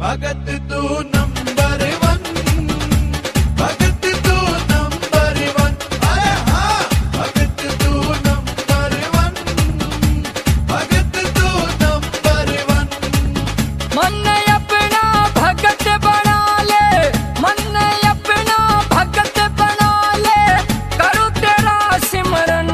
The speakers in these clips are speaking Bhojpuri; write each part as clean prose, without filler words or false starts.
भगत तू नंबर वन, भगत तू नंबर वन, अरे हाँ भगत तू नंबर वन, भगत तू नंबर वन। मन अपना भगत बना ले, मन अपना भगत बना ले, करूँ तेरा सिमरन।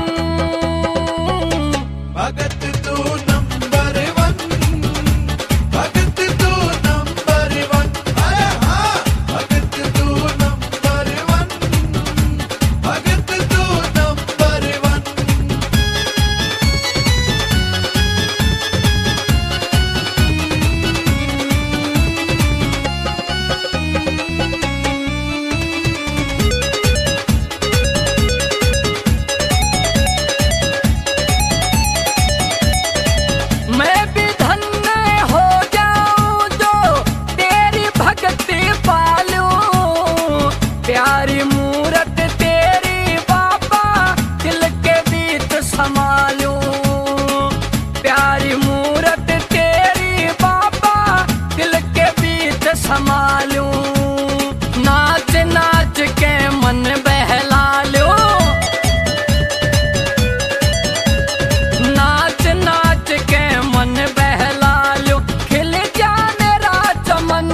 भगत तू नंबर वन, भगत तू नंबर वन, अरे हाँ भगत तू नंबर वन, भगत तू नंबर वन। मैं भी धन्य हो जाऊं जो तेरी भक्ति पालूं, प्यारी मूरत तेरी बाबा दिल के बीच संभालूं, प्यारी मूरत तेरी बाबा दिल के बीच संभालूं। नाच नाच के मन बहला लो, नाच नाच के मन बहला लो, खिल जा मेरा चमन।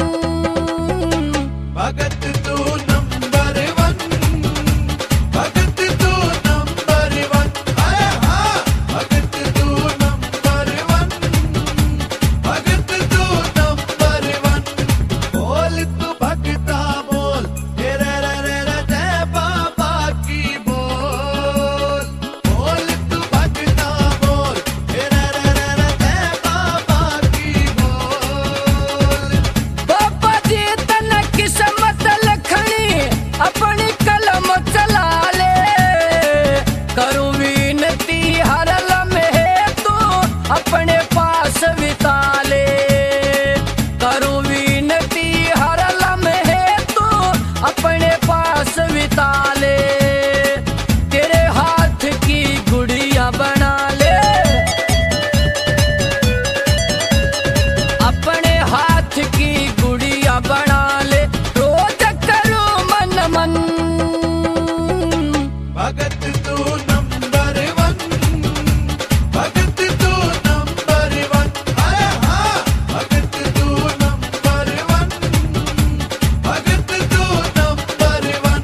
भगत तू नंबर वन, भगत तू नंबर वन, अरे हाँ भगत तू नंबर वन, भगत तू नंबर वन। बोल तू भगता बोल, रे रे रे रे रे जय बाबा की बोल। बोल तू भगता बोल, रे रे रे रे रे जय बाबा की बोल। बाबा जी तन किस्मत लखनी अपनी कलम चला ले, करूं विनती हर लम्हे तू अपने पास बिता ले, करूं विनती हर लम्हे तू अपने पास बिता ले, तेरे हाथ की गुड़िया बना ले, अपने हाथ की गुड़िया बना ले, रोज करो मन मन। भगत तू नंबर वन, भगत तू नंबर वन, अरे हाँ भगत तू नंबर वन, भगत तू नंबर वन।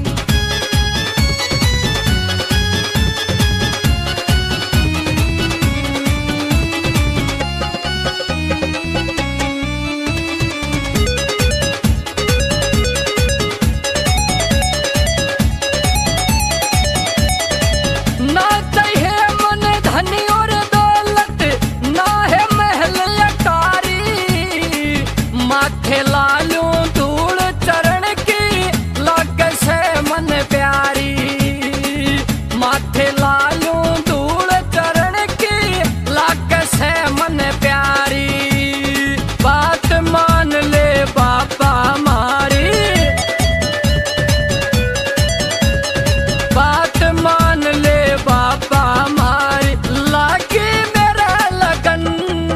ना चाहिए मन धनी और दौलत, ना है महल अटारी, माथे लालू धूल चरण की लाग से मन प्यारी, माथे लालू धूल चरण की लाग से मन प्यारी। बात मान ले बाबा हमारी, बात मान ले बाबा हमारी, लागे मेरा लगन।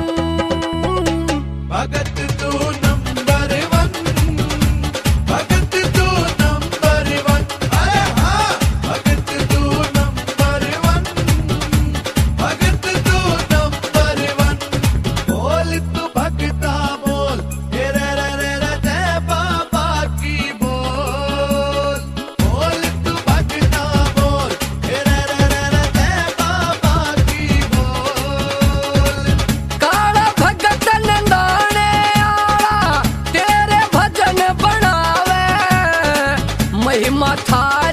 भगत तू नंबर वन, भगत तू नंबर वन, अरे हाँ भगत तू नंबर वन, भगत तू नंबर वन। बोल तू भगता बोल, रे रे रे रे रे जय बाबा की बोल। बोल तू भगता बोल, रे रे रे रे रे जय बाबा की बोल। काला भगत नंदाने आला तेरे भजन बनावे, महिमा था